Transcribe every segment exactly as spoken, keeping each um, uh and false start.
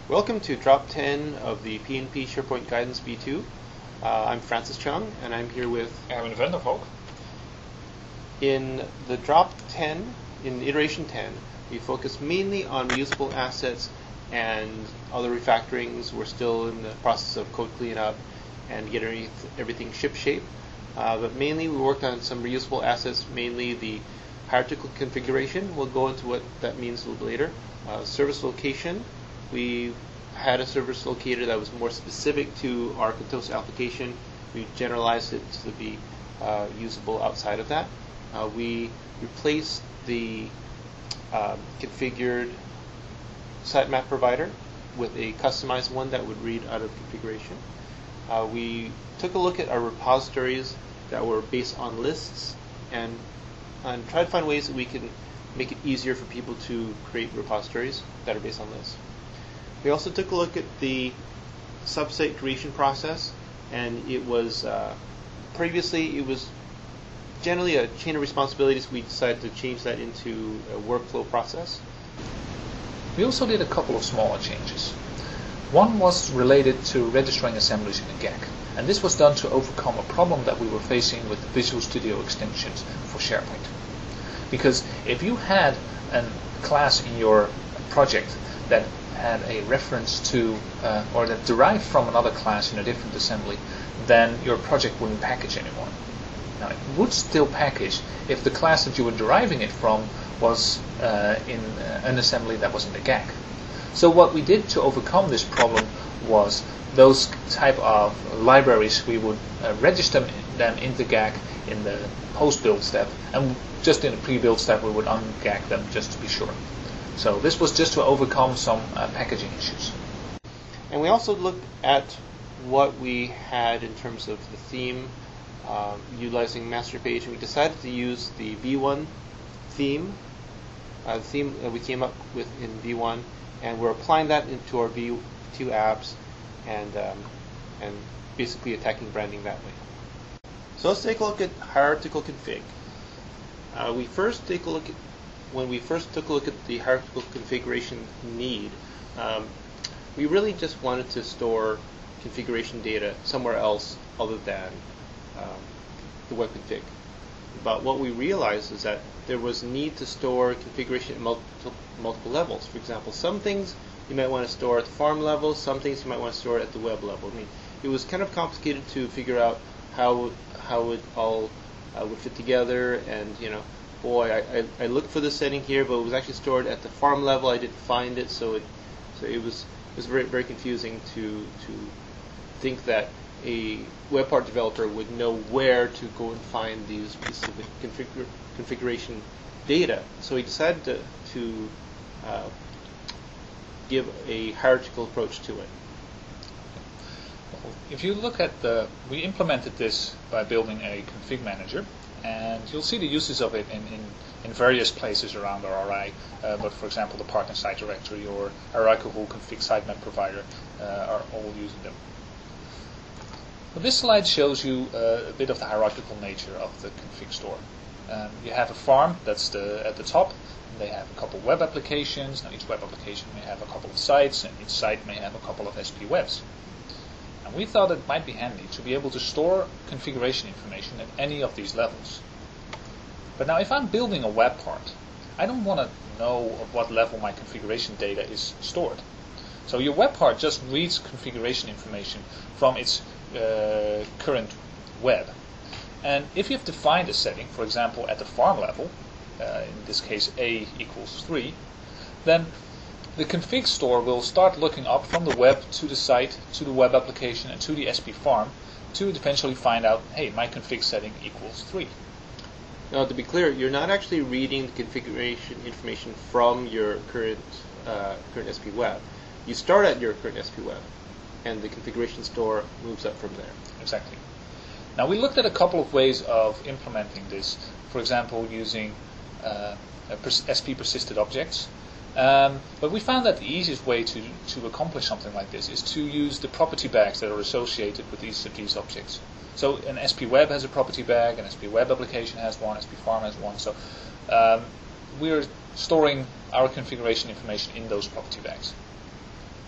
Welcome to Drop ten of the P N P SharePoint Guidance V two. Uh, I'm Francis Chung, and I'm here with Erwin Vandervalk. In the Drop ten, in iteration ten, we focus mainly on reusable assets and other refactorings. We're still in the process of code cleanup and getting everything ship-shape. Uh, but mainly we worked on some reusable assets, mainly the hierarchical configuration. We'll go into what that means a little later. Uh, service location. We had a service locator that was more specific to our CentOS application. We generalized it to be uh, usable outside of that. Uh, we replaced the uh, configured sitemap provider with a customized one that would read out of configuration. Uh, we took a look at our repositories that were based on lists and, and tried to find ways that we can make it easier for people to create repositories that are based on lists. We also took a look at the subsite creation process, and it was uh, previously it was generally a chain of responsibilities. We decided to change that into a workflow process. We also did a couple of smaller changes. One was related to registering assemblies in a G A C, and this was done to overcome a problem that we were facing with Visual Studio extensions for SharePoint. Because if you had a class in your project that had a reference to, uh, or that derived from another class in a different assembly, then your project wouldn't package anymore. Now, it would still package if the class that you were deriving it from was uh, in uh, an assembly that was in the G A C. So what we did to overcome this problem was those type of libraries, we would uh, register them in the G A C in the post-build step, and just in the pre-build step we would un-G A C them just to be sure. So this was just to overcome some uh, packaging issues. And we also looked at what we had in terms of the theme, um, utilizing master page, and we decided to use the V one theme, uh, the theme that we came up with in V one, and we're applying that into our V two apps, and um, and basically attacking branding that way. So let's take a look at hierarchical config. Uh, we first take a look at when we first took a look at the hierarchical configuration need. Um, we really just wanted to store configuration data somewhere else other than um, the web config. But what we realized is that there was a need to store configuration at multiple, multiple levels. For example, some things you might want to store at the farm level, some things you might want to store at the web level. I mean, it was kind of complicated to figure out how how it all uh, would fit together, and you know, boy, I, I, I looked for the setting here, but it was actually stored at the farm level. I didn't find it, so it so it was it was very very confusing to to think that a web part developer would know where to go and find these specific config configuration data. So he decided to, to uh, give a hierarchical approach to it. If you look at the, we implemented this by building a config manager, and you'll see the uses of it in, in, in various places around our R I, uh, but for example the partner site directory or hierarchical config sitemap provider uh, are all using them. Well, this slide shows you uh, a bit of the hierarchical nature of the config store. Um, you have a farm that's the, at the top, and they have a couple of web applications. Now each web application may have a couple of sites, and each site may have a couple of S P webs. And we thought it might be handy to be able to store configuration information at any of these levels. But now if I'm building a web part, I don't want to know at what level my configuration data is stored. So your web part just reads configuration information from its uh, current web. And if you've defined a setting, for example at the farm level, uh, in this case A equals three, then the config store will start looking up from the web to the site, to the web application, and to the S P farm to eventually find out, hey, my config setting equals three. Now, to be clear, you're not actually reading the configuration information from your current uh, current S P web. You start at your current S P web, and the configuration store moves up from there. Exactly. Now, we looked at a couple of ways of implementing this. For example, using uh, S P persisted objects. Um, but we found that the easiest way to, to accomplish something like this is to use the property bags that are associated with each of these objects. So an S P Web has a property bag, an S P Web application has one, S P Farm has one. So um, we're storing our configuration information in those property bags.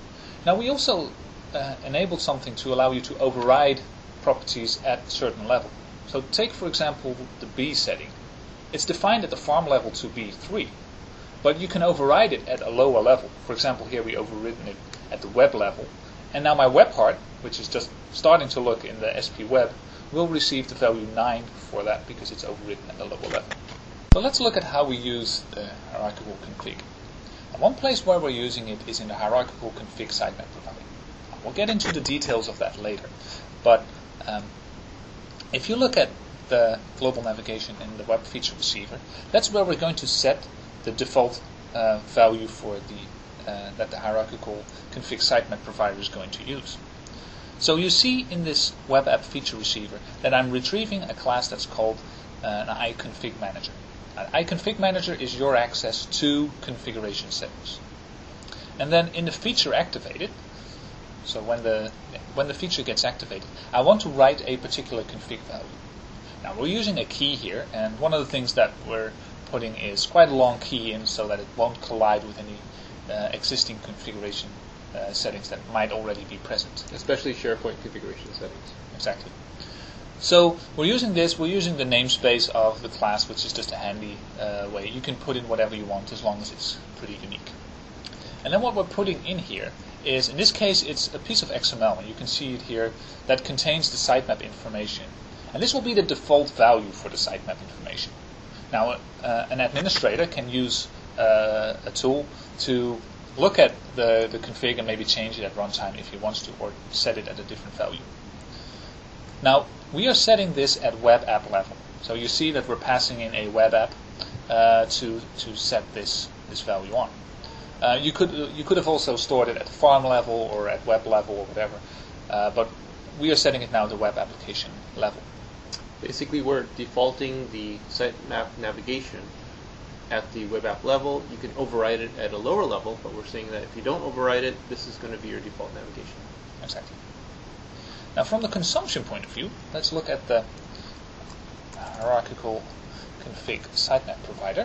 Now we also uh, enabled something to allow you to override properties at a certain level. So take, for example, the B setting. It's defined at the farm level to be three, but you can override it at a lower level. For example, here we overridden it at the web level, and now my web part, which is just starting to look in the S P web, will receive the value nine for that because it's overridden at a lower level. So let's look at how we use the hierarchical config. And one place where we're using it is in the hierarchical config sitemap provider. We'll get into the details of that later, but um, if you look at the global navigation in the web feature receiver, that's where we're going to set the default uh, value for the uh, that the hierarchical config sitemap provider is going to use. So you see in this web app feature receiver that I'm retrieving a class that's called uh, an iConfig manager. An iConfig manager is your access to configuration settings. And then in the feature activated, so when the when the feature gets activated, I want to write a particular config value. Now we're using a key here, and one of the things that we're putting is quite a long key in so that it won't collide with any uh, existing configuration uh, settings that might already be present. Especially SharePoint configuration settings. Exactly. So we're using this, we're using the namespace of the class, which is just a handy uh, way. You can put in whatever you want as long as it's pretty unique. And then what we're putting in here is, in this case, it's a piece of X M L, and you can see it here, that contains the sitemap information. And this will be the default value for the sitemap information. Now, uh, an administrator can use uh, a tool to look at the, the config and maybe change it at runtime if he wants to, or set it at a different value. Now, we are setting this at web app level. So you see that we're passing in a web app uh, to, to set this, this value on. Uh, you could you could have also stored it at farm level or at web level or whatever, uh, but we are setting it now at the web application level. Basically, we're defaulting the sitemap navigation at the web app level. You can override it at a lower level, but we're saying that if you don't override it, this is going to be your default navigation. Exactly. Now, from the consumption point of view, let's look at the hierarchical config sitemap provider.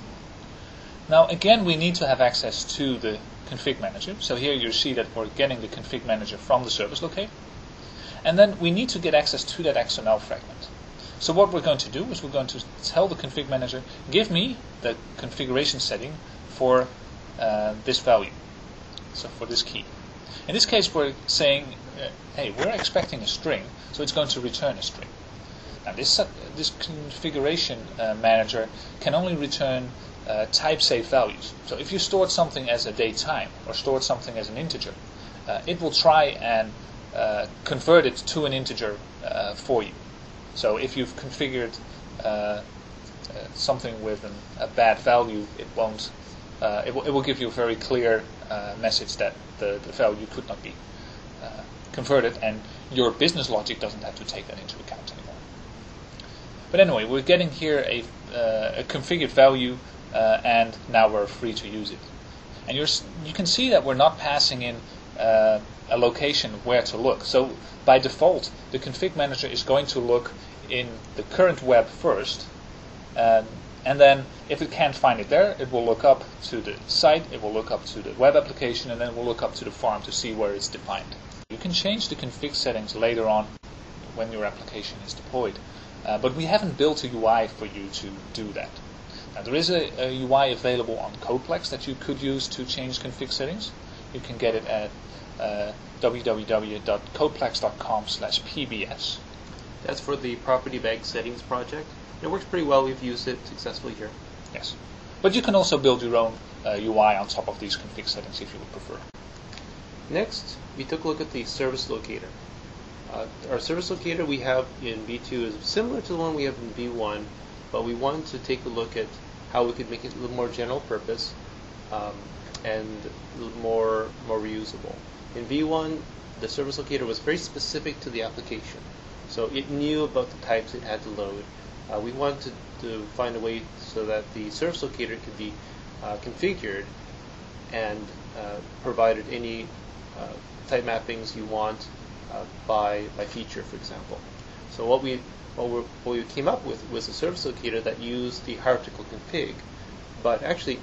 Now, again, we need to have access to the config manager. So here you see that we're getting the config manager from the service locator. And then we need to get access to that X M L fragment. So what we're going to do is we're going to tell the config manager, give me the configuration setting for uh, this value, so for this key. In this case, we're saying, uh, hey, we're expecting a string, so it's going to return a string. Now, this, uh, this configuration uh, manager can only return Uh, type safe values. So if you stored something as a date time or stored something as an integer, uh, it will try and uh, convert it to an integer uh, for you. So if you've configured uh, uh, something with an, a bad value, it won't. Uh, it, will, it will give you a very clear uh, message that the, the value could not be uh, converted, and your business logic doesn't have to take that into account anymore. But anyway, we're getting here a, uh, a configured value. Uh, and now we're free to use it. And you're, you can see that we're not passing in uh, a location where to look. So by default, the config manager is going to look in the current web first, um, and then if it can't find it there, it will look up to the site, it will look up to the web application, and then it will look up to the farm to see where it's defined. You can change the config settings later on when your application is deployed, uh, but we haven't built a U I for you to do that. Now, there is a, a U I available on CodePlex that you could use to change config settings. You can get it at uh, w w w dot codeplex dot com slash p b s. That's for the property bag settings project. It works pretty well. We've used it successfully here. Yes. But you can also build your own uh, U I on top of these config settings if you would prefer. Next, we took a look at the service locator. Uh, our service locator we have in V two is similar to the one we have in V one, but we wanted to take a look at how we could make it a little more general purpose um, and a little more more reusable. In V one, the service locator was very specific to the application, so it knew about the types it had to load. Uh, we wanted to, to find a way so that the service locator could be uh, configured and uh, provided any uh, type mappings you want uh, by by feature, for example. So what we What, we're, what we came up with was a service locator that used the hierarchical config, but actually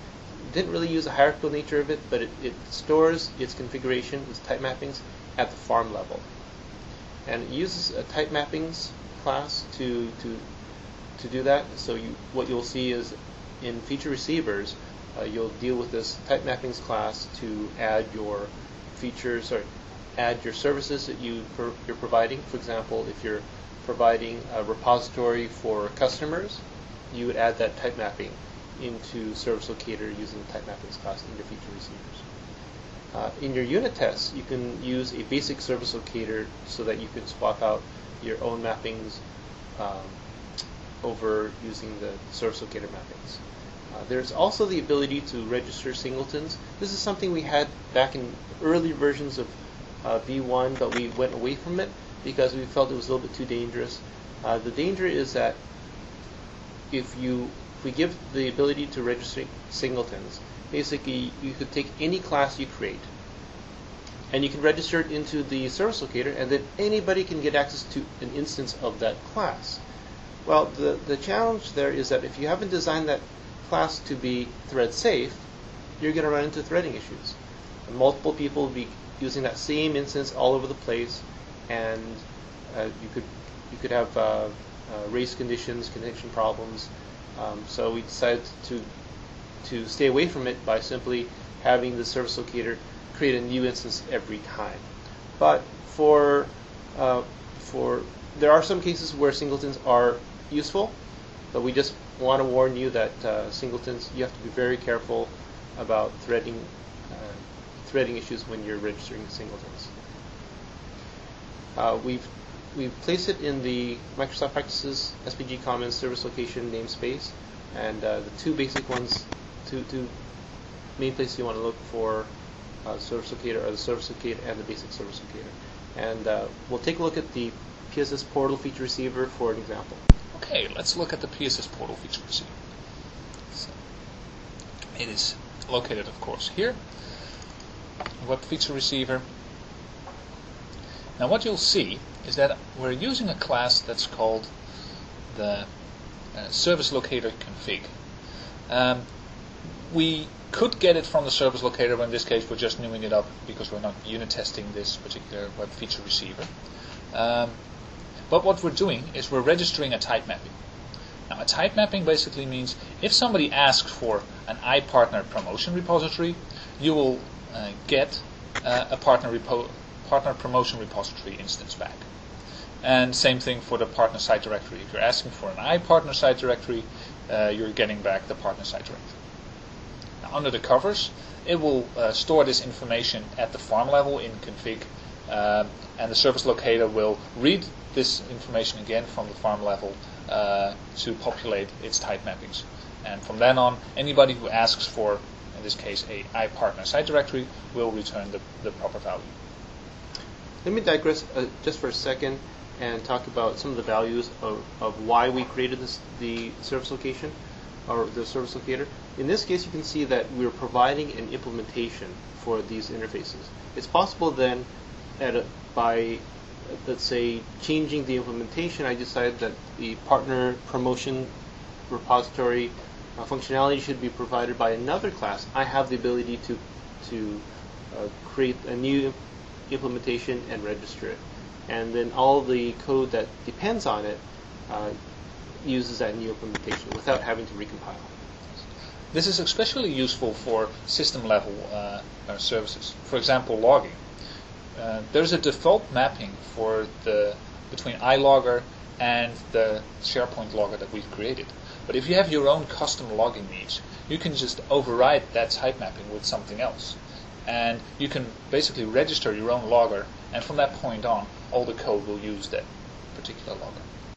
didn't really use the hierarchical nature of it, but it, it stores its configuration, its type mappings, at the farm level. And it uses a type mappings class to to to do that. So you, what you'll see is in feature receivers, uh, you'll deal with this type mappings class to add your features or add your services that you pro you're providing. For example, if you're providing a repository for customers, you would add that type mapping into Service Locator using the type mappings class in your feature receivers. Uh, in your unit tests, you can use a basic Service Locator so that you can swap out your own mappings um, over using the Service Locator mappings. Uh, there's also the ability to register singletons. This is something we had back in early versions of uh, V one, but we went away from it because we felt it was a little bit too dangerous. Uh, the danger is that if you if we give the ability to register singletons, basically you could take any class you create and you can register it into the Service Locator, and then anybody can get access to an instance of that class. Well, the, the challenge there is that if you haven't designed that class to be thread safe, you're going to run into threading issues. And multiple people will be using that same instance all over the place, and uh, you could you could have uh, uh, race conditions, connection problems. Um, so we decided to to stay away from it by simply having the Service Locator create a new instance every time. But for uh, for there are some cases where singletons are useful, but we just want to warn you that uh, singletons, you have to be very careful about threading uh, threading issues when you're registering singletons. Uh, we've we've placed it in the Microsoft Practices S P G Commons Service Location namespace, and uh, the two basic ones, two two main places you want to look for uh, Service Locator are the Service Locator and the basic Service Locator. And uh, we'll take a look at the P S S Portal feature receiver for an example. Okay, let's look at the P S S Portal feature receiver. So, it is located, of course, here. Web feature receiver. Now what you'll see is that we're using a class that's called the uh, Service Locator config. Um, we could get it from the Service Locator, but in this case we're just newing it up because we're not unit testing this particular web feature receiver. Um, but what we're doing is we're registering a type mapping. Now a type mapping basically means if somebody asks for an iPartner promotion repository, you will uh, get uh, a partner, repo partner promotion repository instance back. And same thing for the partner site directory. If you're asking for an iPartner site directory, uh, you're getting back the partner site directory. Now, under the covers, it will uh, store this information at the farm level in config, uh, and the Service Locator will read this information again from the farm level uh, to populate its type mappings. And from then on, anybody who asks for, in this case, a iPartner site directory will return the, the proper value. Let me digress uh, just for a second and talk about some of the values of, of why we created this, the service location or the Service Locator. In this case, you can see that we're providing an implementation for these interfaces. It's possible then, at a, by let's say changing the implementation, I decided that the partner promotion repository uh, functionality should be provided by another class. I have the ability to to uh, create a new implementation and register it, and then all the code that depends on it uh, uses that new implementation without having to recompile. This is especially useful for system level uh, uh, services. For example, logging. Uh, there's a default mapping for the between iLogger and the SharePoint logger that we've created. But if you have your own custom logging needs, you can just override that type mapping with something else. And you can basically register your own logger, and from that point on, all the code will use that particular logger.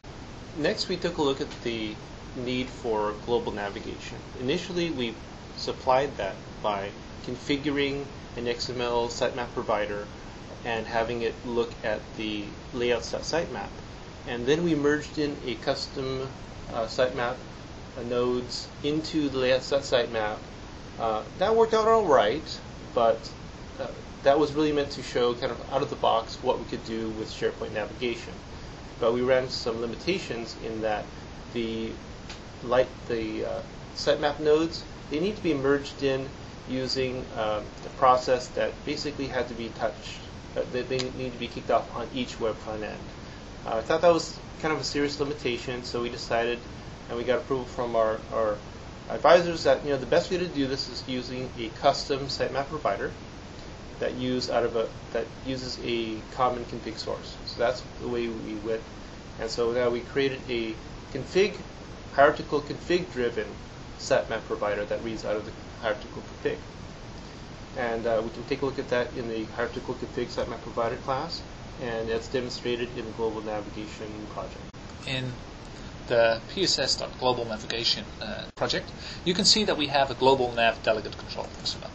Next, we took a look at the need for global navigation. Initially, we supplied that by configuring an X M L sitemap provider and having it look at the layouts.sitemap. And then we merged in a custom uh, sitemap uh, nodes into the layouts.sitemap. Uh, that worked out all right, but uh, that was really meant to show kind of out of the box what we could do with SharePoint navigation. But we ran into some limitations in that the light, the uh, sitemap nodes they need to be merged in using um, the process that basically had to be touched, uh, they, they need to be kicked off on each web front end. Uh, I thought that was kind of a serious limitation, so we decided, and we got approval from our, our advisors that you know the best way to do this is using a custom sitemap provider that use out of a that uses a common config source. So that's the way we went, and so now we created a config hierarchical config driven sitemap provider that reads out of the hierarchical config. And uh, we can take a look at that in the hierarchical config sitemap provider class, and that's demonstrated in the global navigation project. In the P S S.global navigation uh, project, you can see that we have a global nav delegate control X M L.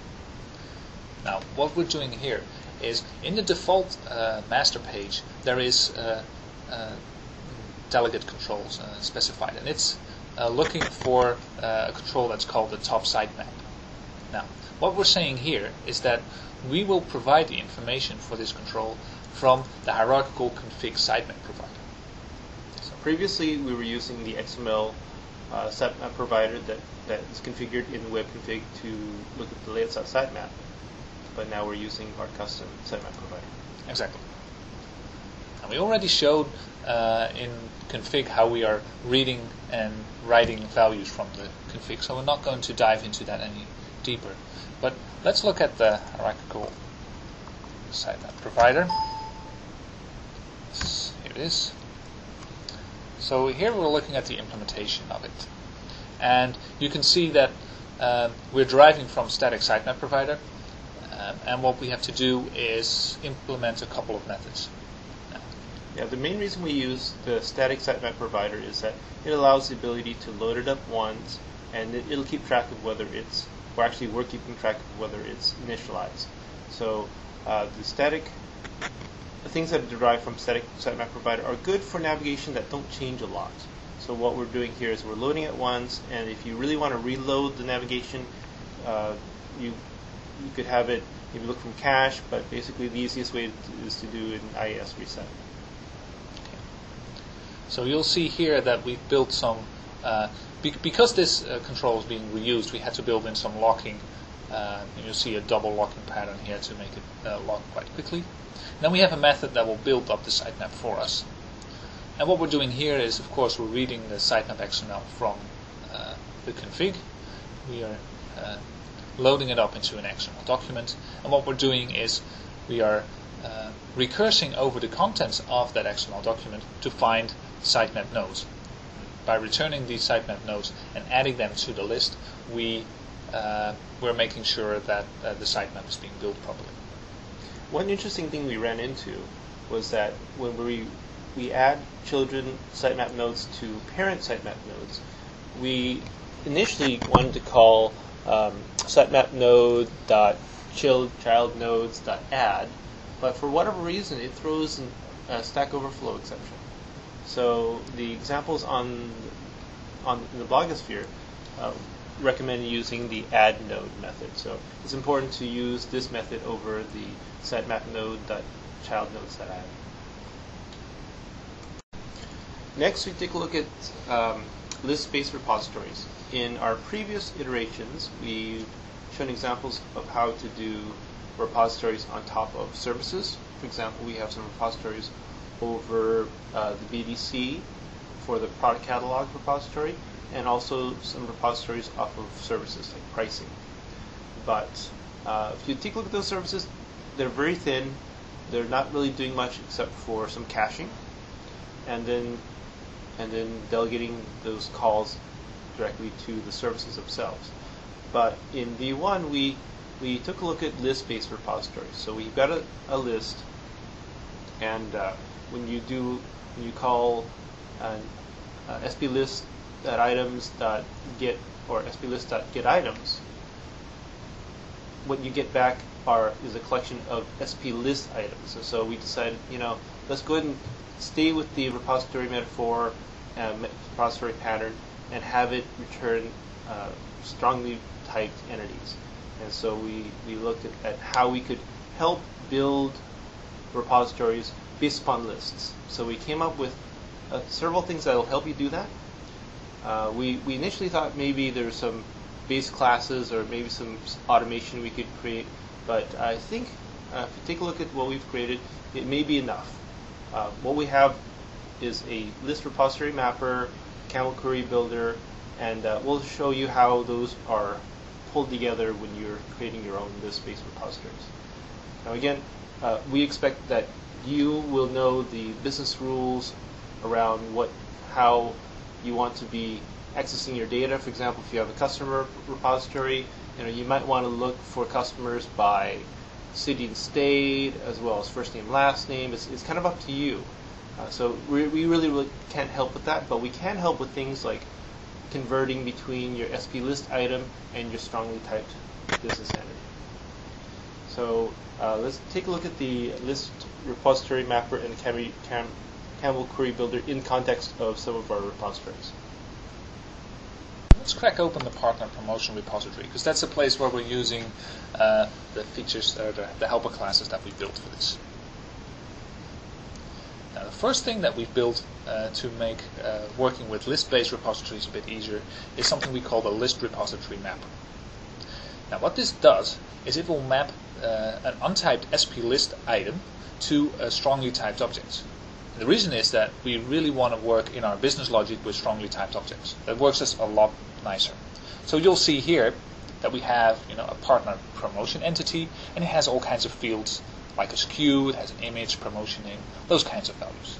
Now, what we're doing here is in the default uh, master page, there is uh, uh, delegate controls uh, specified, and it's uh, looking for uh, a control that's called the top sitemap. Now, what we're saying here is that we will provide the information for this control from the hierarchical config sitemap provider. So previously, we were using the X M L uh, sitemap provider that, that is configured in the web config to look at the layouts.sitemap, but now we're using our custom sitemap provider. Exactly. And we already showed uh, in config how we are reading and writing values from the config, so we're not going to dive into that any deeper. But let's look at the hierarchical sitemap provider. Here it is. So here we're looking at the implementation of it. And you can see that uh, we're deriving from static sitemap provider, uh, and what we have to do is implement a couple of methods. Yeah, the main reason we use the static sitemap provider is that it allows the ability to load it up once, and it, it'll keep track of whether it's, or actually we're keeping track of whether it's initialized. So uh, the static, the things that are derived from static sitemap provider are good for navigation that don't change a lot. So what we're doing here is we're loading it once, and if you really want to reload the navigation, uh, you you could have it maybe look from cache, but basically the easiest way to, is to do an I A S reset. So you'll see here that we've built some, uh, be because this uh, control is being reused, we had to build in some locking. Uh, and you'll see a double locking pattern here to make it uh, lock quite quickly. And then we have a method that will build up the sitemap for us. And what we're doing here is, of course, we're reading the sitemap X M L from uh, the config. We are uh, loading it up into an X M L document. And what we're doing is we are uh, recursing over the contents of that X M L document to find sitemap nodes. By returning these sitemap nodes and adding them to the list, we uh, we're making sure that uh, the sitemap is being built properly. One interesting thing we ran into was that when we we add children sitemap nodes to parent sitemap nodes, we initially wanted to call um, sitemap node dot child child nodes dot add, but for whatever reason it throws an, a Stack Overflow exception. So the examples on on the blogosphere uh, recommend using the add node method. So it's important to use this method over the sitemap node dot child nodes dot add. Next, we take a look at um, list-based repositories. In our previous iterations, we've shown examples of how to do repositories on top of services. For example, we have some repositories over uh, the B D C for the product catalog repository, and also some repositories off of services like pricing. But uh, if you take a look at those services, they're very thin. They're not really doing much except for some caching, and then and then delegating those calls directly to the services themselves. But in V one, we we took a look at list-based repositories. So we've got a, a list, and uh, when you do when you call an uh, splist.items.get or splist.getItems, what you get back are is a collection of splist items. So, so we decided, you know, let's go ahead and stay with the repository metaphor, uh, repository pattern, and have it return uh, strongly typed entities. And so we, we looked at, at how we could help build repositories based upon lists. So we came up with uh, several things that will help you do that. Uh, we, we initially thought maybe there's some base classes or maybe some automation we could create. But I think uh, if you take a look at what we've created, it may be enough. Uh, what we have is a list repository mapper, Camel Query Builder, and uh, we'll show you how those are pulled together when you're creating your own list-based repositories. Now again, uh, we expect that you will know the business rules around what, how you want to be accessing your data. For example, if you have a customer repository, you know, you might want to look for customers by city and state, as well as first name, last name. It's, it's kind of up to you. Uh, so we, we really, really can't help with that, but we can help with things like converting between your S P list item and your strongly typed business entity. So uh, let's take a look at the list repository mapper and the Cam Cam Camel Query Builder in context of some of our repositories. Let's crack open the partner promotion repository, because that's a place where we're using uh, the features, or the, the helper classes that we built for this. Now, the first thing that we've built uh, to make uh, working with list-based repositories a bit easier is something we call the list repository mapper. Now, what this does is it will map uh, an untyped S P list item to a strongly typed object. The reason is that we really want to work in our business logic with strongly typed objects. That works us a lot nicer. So you'll see here that we have, you know, a partner promotion entity, and it has all kinds of fields like a S K U, it has an image, promotion name, those kinds of values.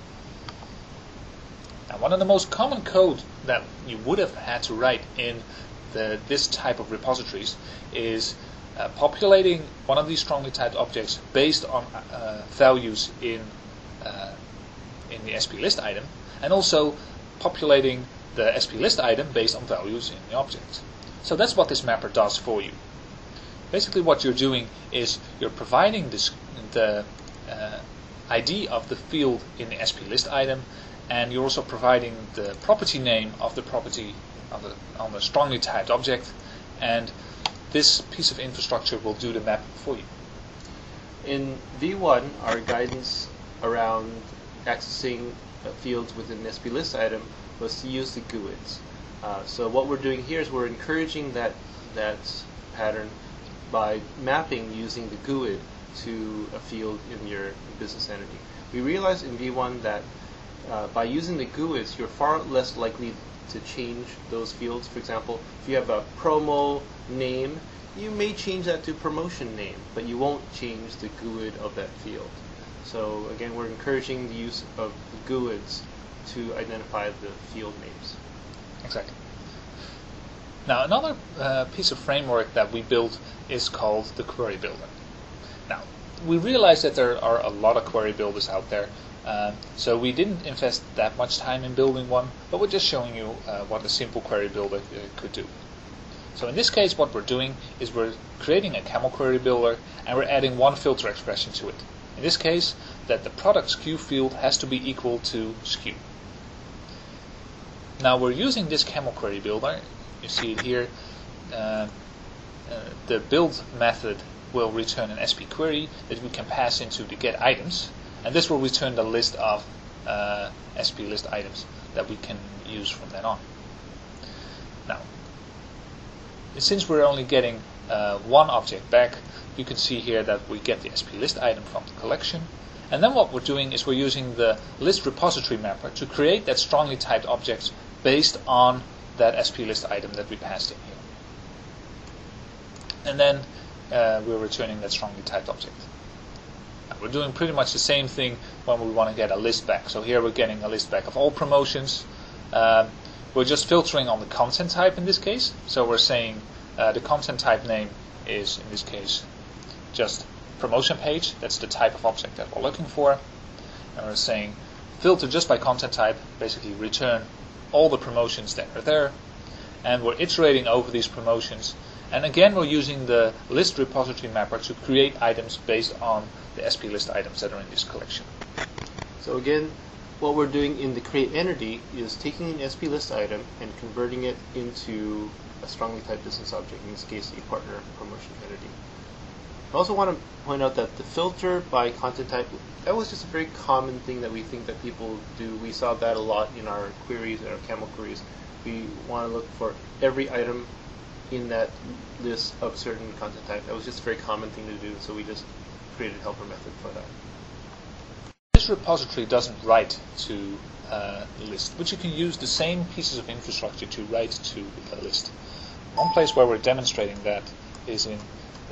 Now, one of the most common code that you would have had to write in the, this type of repositories is uh, populating one of these strongly typed objects based on uh, values in uh, in the S P list item, and also populating the S P list item based on values in the object. So that's what this mapper does for you. Basically what you're doing is you're providing this, the uh, I D of the field in the S P list item, and you're also providing the property name of the property of the, on the strongly typed object, and this piece of infrastructure will do the map for you. In V one, our guidance around accessing uh, fields within the S P list item was to use the G U I Ds. Uh, so what we're doing here is we're encouraging that that pattern by mapping using the G U I D to a field in your business entity. We realized in V one that uh, by using the G U I Ds, you're far less likely to change those fields. For example, if you have a promo name, you may change that to promotion name, but you won't change the G U I D of that field. So again, we're encouraging the use of the G U I Ds to identify the field names. Exactly. Now, another uh, piece of framework that we built is called the Query Builder. Now, we realize that there are a lot of query builders out there, uh, so we didn't invest that much time in building one, but we're just showing you uh, what a simple query builder uh, could do. So in this case, what we're doing is we're creating a Camel Query Builder, and we're adding one filter expression to it. In this case, that the product S K U field has to be equal to S K U. Now we're using this Camel Query Builder. You see it here. Uh, uh, the build method will return an S P query that we can pass into the get items, and this will return the list of uh, S P list items that we can use from then on. Now, since we're only getting uh, one object back, you can see here that we get the S P list item from the collection, and then what we're doing is we're using the list repository mapper to create that strongly typed object based on that S P list item that we passed in here. And then uh, we're returning that strongly typed object. Now, we're doing pretty much the same thing when we want to get a list back. So here we're getting a list back of all promotions. Um, we're just filtering on the content type in this case. So we're saying uh, the content type name is, in this case, just promotion page. That's the type of object that we're looking for. And we're saying filter just by content type, basically return all the promotions that are there, and we're iterating over these promotions, and again we're using the list repository mapper to create items based on the S P list items that are in this collection. So again, what we're doing in the create entity is taking an S P list item and converting it into a strongly typed business object, in this case a partner promotion entity. I also want to point out that the filter by content type, that was just a very common thing that we think that people do. We saw that a lot in our queries, in our Camel queries. We want to look for every item in that list of certain content type. That was just a very common thing to do, so we just created a helper method for that. This repository doesn't write to uh, the list, but you can use the same pieces of infrastructure to write to a list. One place where we're demonstrating that is in the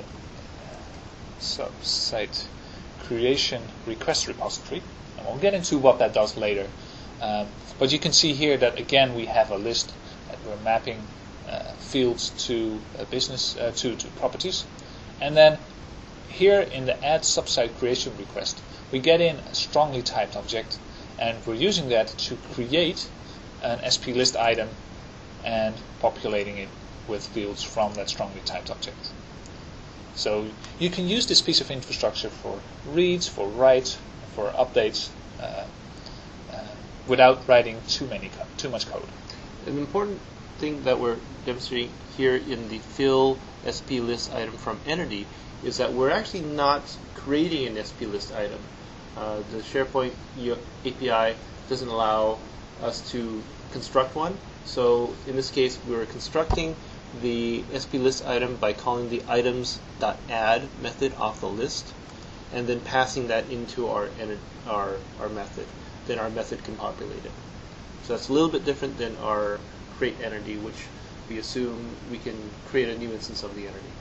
sub-site creation request repository. And we'll get into what that does later. Um, but you can see here that again we have a list that we're mapping uh, fields to a business uh, to, to properties. And then here in the add sub-site creation request, we get in a strongly typed object, and we're using that to create an S P list item and populating it with fields from that strongly typed object. So you can use this piece of infrastructure for reads, for writes, for updates, uh, uh, without writing too many co- too much code. An important thing that we're demonstrating here in the fill S P list item from entity is that we're actually not creating an S P list item. Uh, the SharePoint A P I doesn't allow us to construct one. So in this case, we're constructing the S P list item by calling the items.add method off the list, and then passing that into our our our method. Then our method can populate it. So that's a little bit different than our create entity, which we assume we can create a new instance of the entity.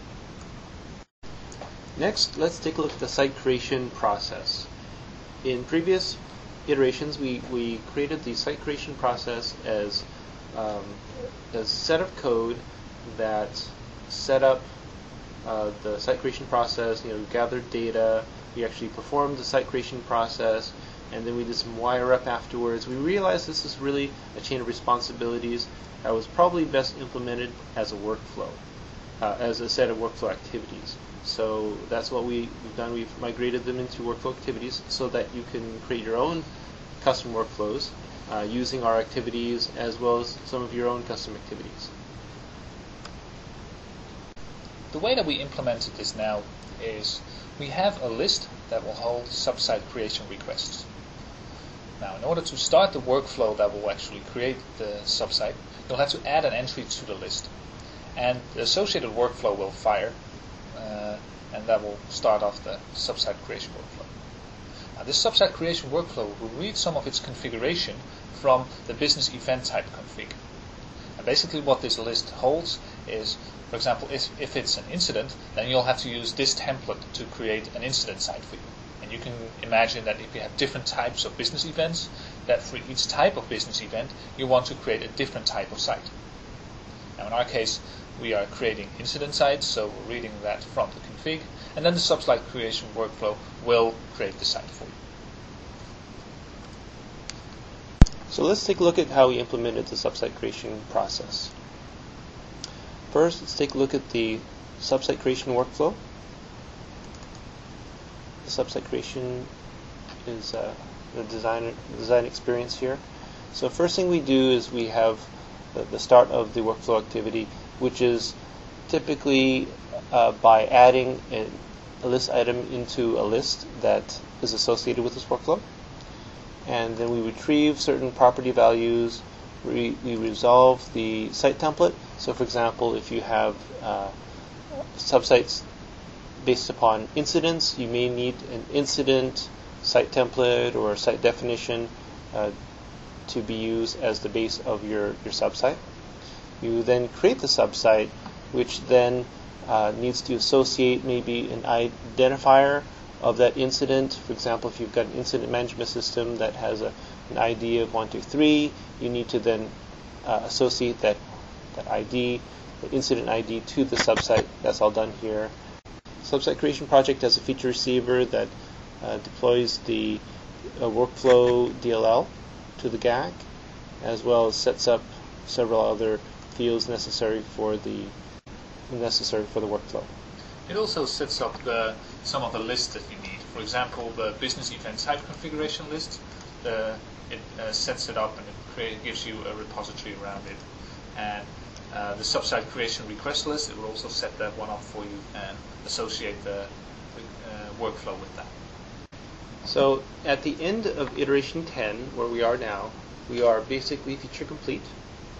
Next, let's take a look at the site creation process. In previous iterations, we, we created the site creation process as um, a set of code that set up uh, the site creation process, you know, gathered data, we actually performed the site creation process, and then we did some wire up afterwards. We realized this is really a chain of responsibilities that was probably best implemented as a workflow, uh, as a set of workflow activities. So that's what we, we've done. We've migrated them into workflow activities so that you can create your own custom workflows uh, using our activities as well as some of your own custom activities. The way that we implemented this now is we have a list that will hold sub-site creation requests. Now, in order to start the workflow that will actually create the sub-site, you'll have to add an entry to the list. And the associated workflow will fire, uh, and that will start off the sub-site creation workflow. Now, this sub-site creation workflow will read some of its configuration from the business event type config. And basically what this list holds is, for example, if, if it's an incident, then you'll have to use this template to create an incident site for you. And you can imagine that if you have different types of business events, that for each type of business event, you want to create a different type of site. Now in our case, we are creating incident sites, so we're reading that from the config, and then the sub-site creation workflow will create the site for you. So let's take a look at how we implemented the sub-site creation process. First, let's take a look at the sub-site creation workflow. The sub-site creation is uh, the design, design experience here. So first thing we do is we have the, the start of the workflow activity, which is typically uh, by adding a, a list item into a list that is associated with this workflow. And then we retrieve certain property values, we, we resolve the site template. So for example, if you have uh, subsites based upon incidents, you may need an incident site template or site definition uh, to be used as the base of your, your subsite. You then create the subsite, which then uh, needs to associate maybe an identifier of that incident. For example, if you've got an incident management system that has a, an I D of one two three, you need to then uh, associate that, that I D, the incident I D to the subsite. That's all done here. Subsite creation project has a feature receiver that uh, deploys the uh, workflow D L L to the G A C, as well as sets up several other fields necessary for the necessary for the workflow. It also sets up the, some of the lists that you need. For example, the business event type configuration list. The, it uh, sets it up and it create, gives you a repository around it. And uh, the subsite creation request list, it will also set that one up for you and associate the, the uh, workflow with that. So at the end of iteration ten, where we are now, we are basically feature complete.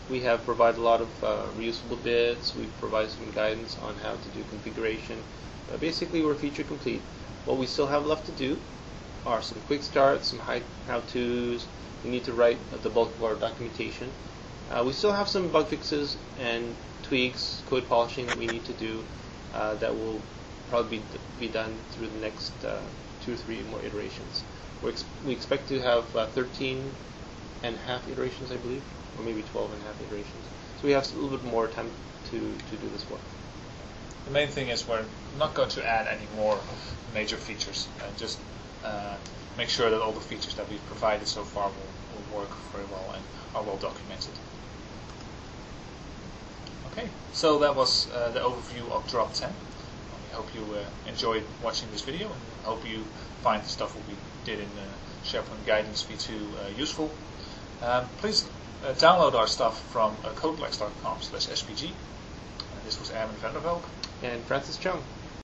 We have provided a lot of uh, reusable bits. We've provided some guidance on how to do configuration. Uh, basically, we're feature complete. What we still have left to do are some quick starts, some high how-tos. We need to write the bulk of our documentation. Uh, we still have some bug fixes and tweaks, code polishing that we need to do uh, that will probably be, be done through the next uh, two or three more iterations. We're ex we expect to have uh, thirteen and a half iterations, I believe, or maybe twelve and a half iterations. So we have a little bit more time to, to do this work. The main thing is we're not going to add any more major features. Uh, just uh, make sure that all the features that we've provided so far will, will work very well and are well documented. Okay, so that was uh, the overview of Drop ten. I hope you uh, enjoyed watching this video, and hope you find the stuff that we did in uh, SharePoint Guidance V two uh, useful. Um, please uh, download our stuff from uh, codelex dot com slash S P G. And this was Erwin van der Velk and Francis Chung.